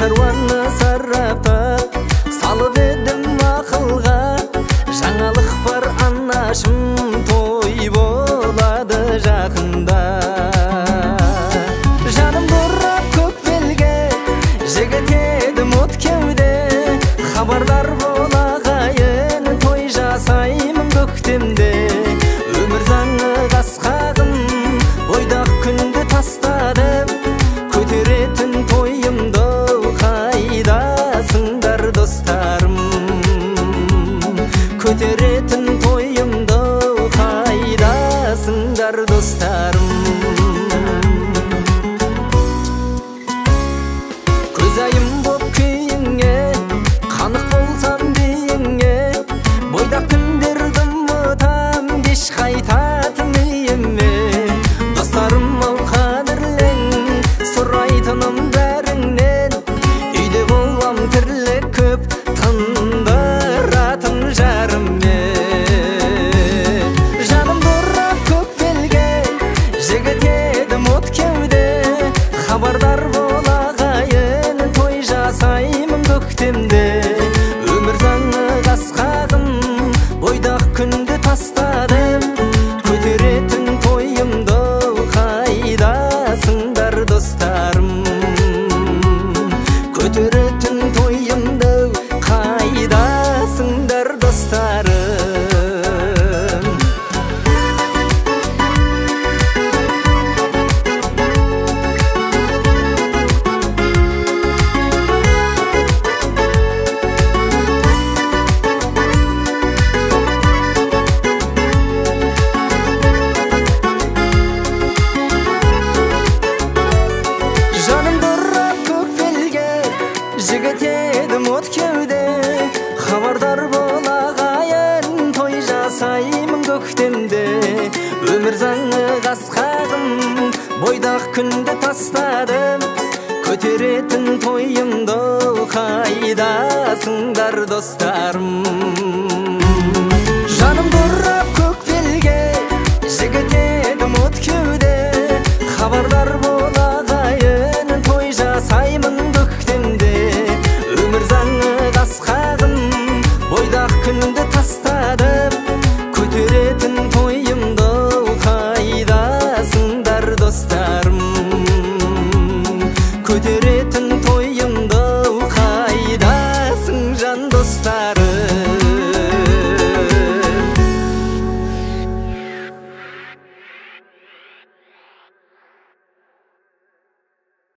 шаруаны сарапа салып едім ақылға. Жаңалық бар анашым, той болады жақында. Жаным дұрап көк белге, жігіт едім от кеуде. Хабардар бол ағайын, той жасаймын көктемде. Өмір заңы қасқағым, бойдақ күнді тастадым. Көтеретін тойымды қайдасыңдар достарым. Көтеретін тойымды қайдасыңдар достарым. Көзайым боп күйіңе, қанық болсам дейіңе. Бойдақ күндерді ұмытам, кеш қайтатын үйіме. Достарым ау қадірлен, сұрайтыным бәріңнен. Үйде болам тірлік көп, тындыратын жарыме. Жаным дұрап көк белге, жігіт едім от кеуде. Хабардар бол ағайын, той жасаймын көктемде. Өмір заңы қасқағым, бойдақ күнді тастадым. Көтеретін тойымды қайдасыңдар достарым. Көтеретін тойымды қайдасыңдар достарым. Жаным дұрап көк белге, жігіт едім от кеуде. Хабардар бол ағайын, той жасаймын көктемде. Өмір заңы қасқағым, бойдақ күнді тастадым. Көтеретін тойымды қайдасыңдар достарым. Жаным дұрап көк белге, жігіт едім от кеуде. Хабардар бол ағайын, той жасаймын көктемде. Өмір заңы қасқағым, бойдақ күнді тастадым. Көтеретін тойымды қайдасыңдар достарым. Көтеретін